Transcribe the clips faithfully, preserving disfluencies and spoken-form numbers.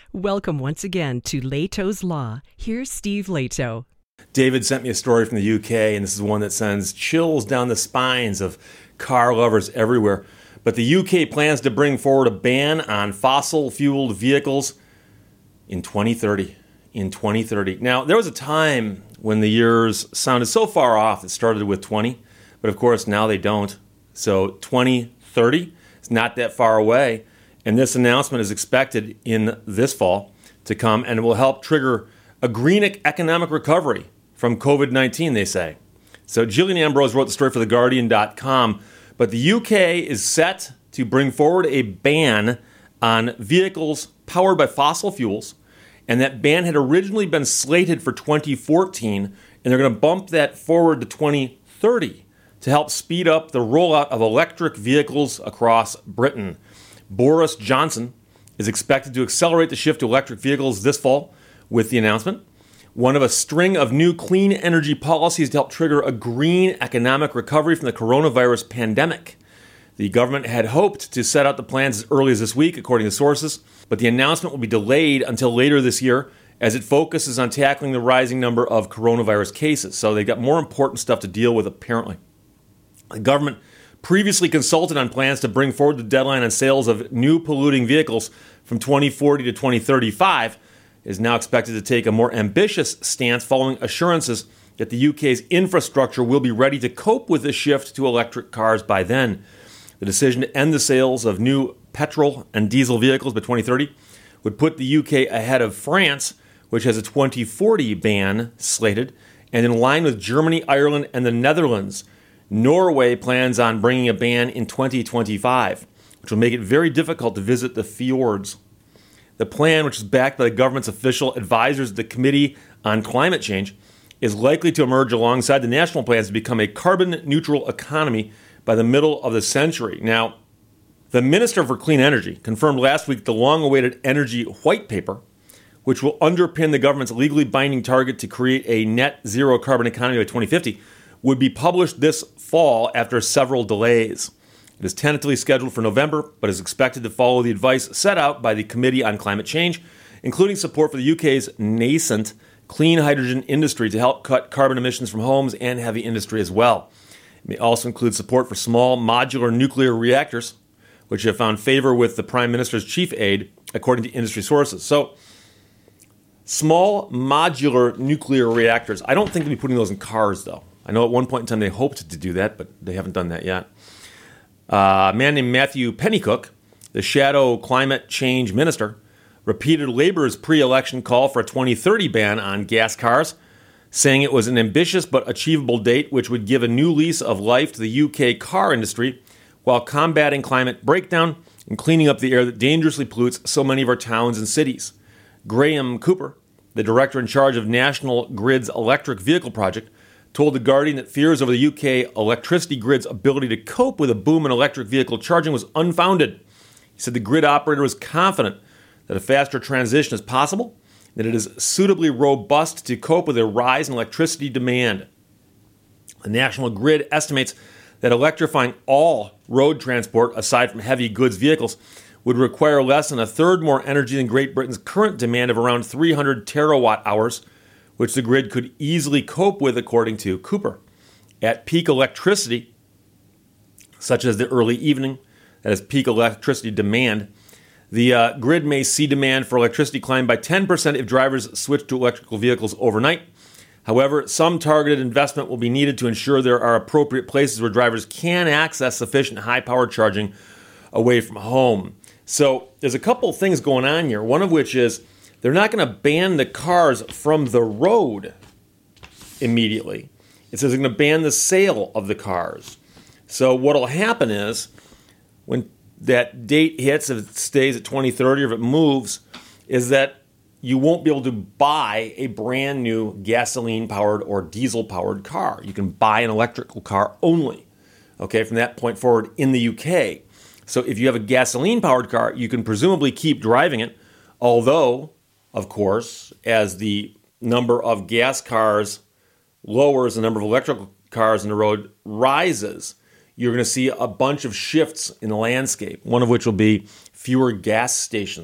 Welcome once again to Leto's Law. Here's Steve Leto. David sent me a story from the U K, and this is one that sends chills down the spines of car lovers everywhere. But the U K plans to bring forward a ban on fossil-fueled vehicles in twenty thirty. In twenty thirty. Now, there was a time when the years sounded so far off. It started with twenty, but of course now they don't. So twenty thirty is not that far away, and this announcement is expected in this fall to come, and it will help trigger a green economic recovery from covid nineteen, they say. So Gillian Ambrose wrote the story for the Guardian dot com, but the U K is set to bring forward a ban on vehicles powered by fossil fuels, and that ban had originally been slated for twenty fourteen, and they're going to bump that forward to twenty thirty to help speed up the rollout of electric vehicles across Britain. Boris Johnson is expected to accelerate the shift to electric vehicles this fall with the announcement, one of a string of new clean energy policies to help trigger a green economic recovery from the coronavirus pandemic. The government had hoped to set out the plans as early as this week, according to sources, but the announcement will be delayed until later this year as it focuses on tackling the rising number of coronavirus cases. So they've got more important stuff to deal with, apparently. The government previously consulted on plans to bring forward the deadline on sales of new polluting vehicles from twenty forty to twenty thirty-five. It is now expected to take a more ambitious stance following assurances that the U K's infrastructure will be ready to cope with the shift to electric cars by then. The decision to end the sales of new petrol and diesel vehicles by twenty thirty would put the U K ahead of France, which has a twenty forty ban slated, and in line with Germany, Ireland, and the Netherlands. Norway plans on bringing a ban in twenty twenty-five, which will make it very difficult to visit the fjords. The plan, which is backed by the government's official advisors at the Committee on Climate Change, is likely to emerge alongside the national plans to become a carbon-neutral economy by the middle of the century. Now, the Minister for Clean Energy confirmed last week the long-awaited Energy White Paper, which will underpin the government's legally binding target to create a net zero carbon economy by twenty fifty, would be published this fall after several delays. It is tentatively scheduled for November, but is expected to follow the advice set out by the Committee on Climate Change, including support for the U K's nascent clean hydrogen industry to help cut carbon emissions from homes and heavy industry as well. It may also include support for small modular nuclear reactors, which have found favor with the Prime Minister's chief aide, according to industry sources. So, small modular nuclear reactors. I don't think they'll be putting those in cars, though. I know at one point in time they hoped to do that, but they haven't done that yet. Uh, a man named Matthew Pennycook, the shadow climate change minister, repeated Labour's pre-election call for a twenty thirty ban on gas cars, saying it was an ambitious but achievable date which would give a new lease of life to the U K car industry while combating climate breakdown and cleaning up the air that dangerously pollutes so many of our towns and cities. Graham Cooper, the director in charge of National Grid's electric vehicle project, told The Guardian that fears over the U K electricity grid's ability to cope with a boom in electric vehicle charging was unfounded. He said the grid operator was confident that a faster transition is possible, that it is suitably robust to cope with a rise in electricity demand. The National Grid estimates that electrifying all road transport, aside from heavy goods vehicles, would require less than a third more energy than Great Britain's current demand of around three hundred terawatt hours, which the grid could easily cope with, according to Cooper. At peak electricity, such as the early evening, that is peak electricity demand, the uh, grid may see demand for electricity climb by ten percent if drivers switch to electrical vehicles overnight. However, some targeted investment will be needed to ensure there are appropriate places where drivers can access sufficient high-power charging away from home. So there's a couple things going on here, one of which is they're not going to ban the cars from the road immediately. It says they're going to ban the sale of the cars. So what will happen is when that date hits, if it stays at twenty thirty or if it moves, is that you won't be able to buy a brand new gasoline-powered or diesel-powered car. You can buy an electrical car only, okay, from that point forward in the U K. So if you have a gasoline-powered car, you can presumably keep driving it, although, of course, as the number of gas cars lowers, the number of electrical cars on the road rises, you're going to see a bunch of shifts in the landscape, one of which will be fewer gas stations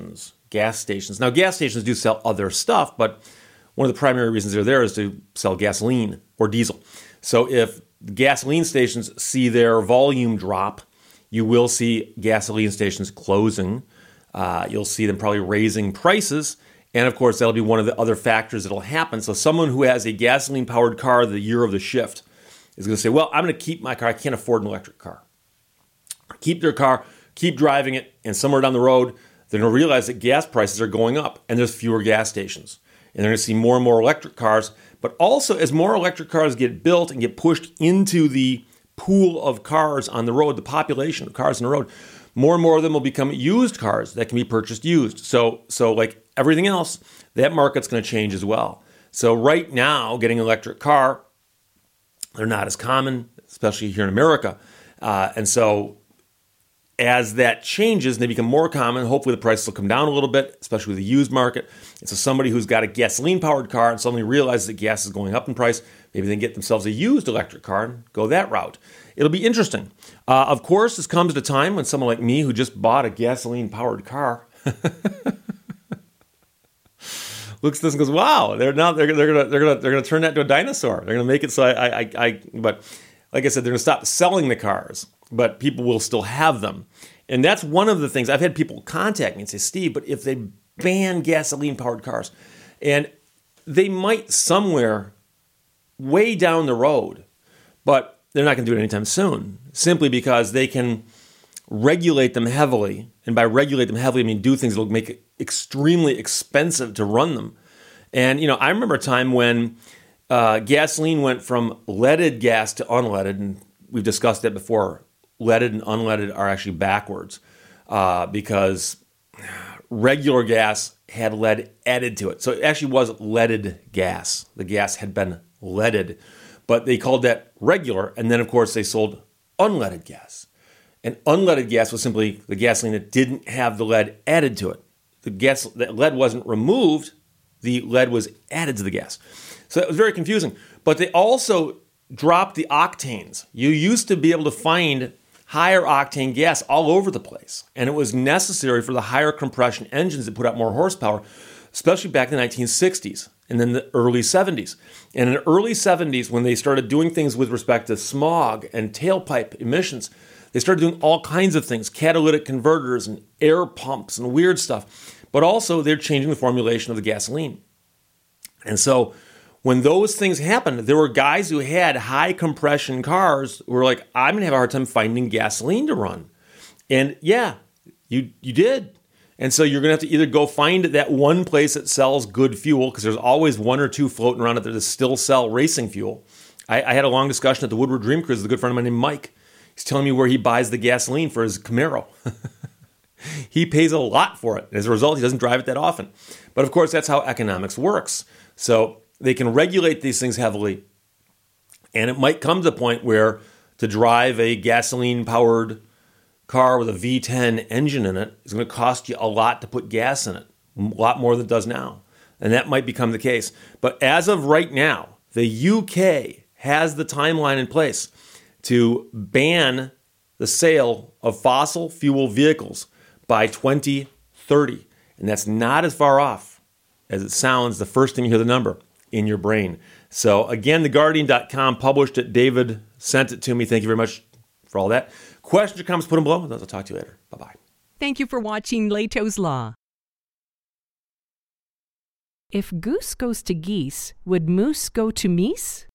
gas stations. Now, gas stations do sell other stuff, but one of the primary reasons they're there is to sell gasoline or diesel. So if gasoline stations see their volume drop, you will see gasoline stations closing. Uh, you'll see them probably raising prices. And of course, that'll be one of the other factors that'll happen. So someone who has a gasoline-powered car the year of the shift is going to say, well, I'm going to keep my car. I can't afford an electric car. Keep their car, keep driving it, and somewhere down the road, they're going to realize that gas prices are going up and there's fewer gas stations. And they're going to see more and more electric cars. But also, as more electric cars get built and get pushed into the pool of cars on the road, the population of cars on the road, more and more of them will become used cars that can be purchased used. So, so like everything else, that market's going to change as well. So right now, getting an electric car, they're not as common, especially here in America. Uh, and so as that changes and they become more common, hopefully the prices will come down a little bit, especially with the used market. And so somebody who's got a gasoline-powered car and suddenly realizes that gas is going up in price, maybe they can get themselves a used electric car and go that route. It'll be interesting. Uh, of course, this comes at a time when someone like me who just bought a gasoline-powered car looks at this and goes, "Wow, they're now they're they're gonna they're gonna they're gonna turn that into a dinosaur. They're gonna make it so I I I." But like I said, they're gonna stop selling the cars, but people will still have them, and that's one of the things I've had people contact me and say, "Steve, but if they ban gasoline-powered cars, and they might somewhere way down the road, but they're not going to do it anytime soon, simply because they can regulate them heavily. And by regulate them heavily, I mean do things that will make it extremely expensive to run them. And, you know, I remember a time when uh, gasoline went from leaded gas to unleaded, and we've discussed that before. Leaded and unleaded are actually backwards uh, because regular gas had lead added to it. So it actually was leaded gas. The gas had been leaded. But they called that regular, and then, of course, they sold unleaded gas. And unleaded gas was simply the gasoline that didn't have the lead added to it. The gas, the lead wasn't removed, the lead was added to the gas. So it was very confusing. But they also dropped the octanes. You used to be able to find higher octane gas all over the place, and it was necessary for the higher compression engines that put out more horsepower, especially back in the nineteen sixties. And then the early seventies. And in the early seventies, when they started doing things with respect to smog and tailpipe emissions, they started doing all kinds of things, catalytic converters and air pumps and weird stuff. But also, they're changing the formulation of the gasoline. And so when those things happened, there were guys who had high compression cars who were like, I'm going to have a hard time finding gasoline to run. And yeah, you you did. And so you're going to have to either go find that one place that sells good fuel, because there's always one or two floating around out there that still sell racing fuel. I, I had a long discussion at the Woodward Dream Cruise with a good friend of mine named Mike. He's telling me where he buys the gasoline for his Camaro. He pays a lot for it. As a result, he doesn't drive it that often. But of course, that's how economics works. So they can regulate these things heavily. And it might come to the point where to drive a gasoline-powered car with a V ten engine in it is going to cost you a lot to put gas in it, a lot more than it does now. And that might become the case. But as of right now, the U K has the timeline in place to ban the sale of fossil fuel vehicles by twenty thirty. And that's not as far off as it sounds the first time you hear the number in your brain. So again, the guardian dot com published it. David sent it to me. Thank you very much for all that. Questions or comments, put them below. I'll talk to you later. Bye-bye. Thank you for watching Leto's Law. If goose goes to geese, would moose go to meese?